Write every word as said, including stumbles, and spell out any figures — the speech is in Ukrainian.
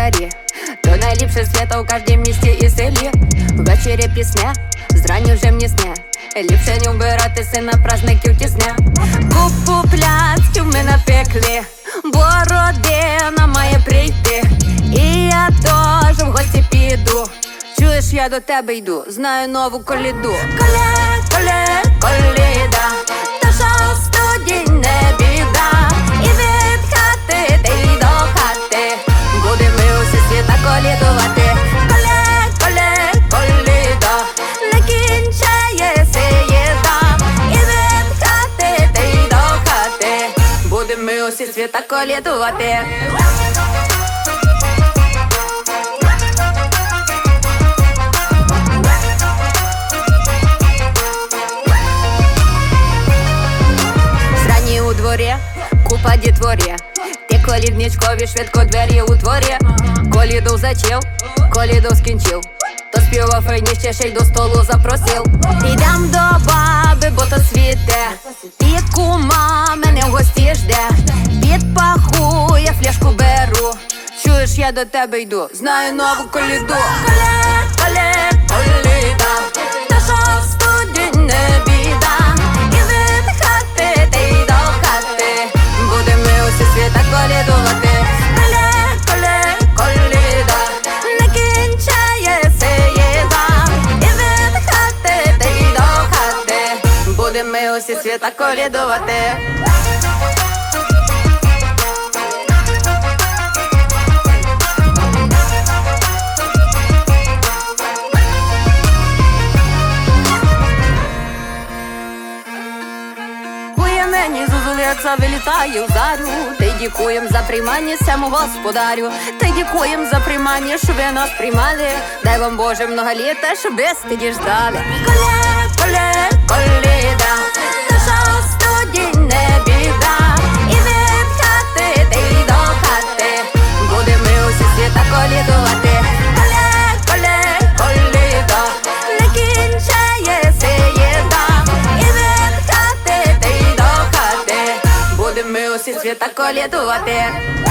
календарі, то найліпше свято у кожнім місті і селі. Ввечері пісня, зрані вже мені сне, ліпше не вбиратися на праздників тісня. Купу пляцків ми напекли, бо родина має прийти. І я теж в гості піду. Чуєш, я до тебе йду, знаю нову коліду. Коле, коле, коліда, та що в студії не біда. І від хати ти й до хати будемо ми усі світа колідувати. Коле, коле, коліда, не кінчається їда. І від хати ти й до хати будемо ми усі світа колідувати. У дворі, купа дітворі, ті колідничкові швидко двері утворі. Коліду зачив, коліду скінчив, то співав файніще, ще й до столу запросив. Ідем до баби, бо то світе, і кума мене в гості жде. Під паху я фляшку беру, чуєш, я до тебе йду, знаю нову коліду. Коле, коле, коліда, та що в студії не біда. І від хати ти й до хати будемо ми усі світа колідувати. Коле, коле, коліда, не кінчається їда. І від хати ти й до хати будемо ми усі світа колідувати. Мені зозулеця вилітає в зарю. Та й дякуєм за приймання сему господарю. Та й дякуєм за приймання, що ви нас приймали. Дай вам Боже много літа, щоб без стиді ждали. Коле, коле, коліда, та що в студії не біда. І від хати ти й до хати будемо ми усі світа колідувати. Коле, коле, коліда, не кінчається їда. І від хати ти й до хати будемо ми усі світа колідувати.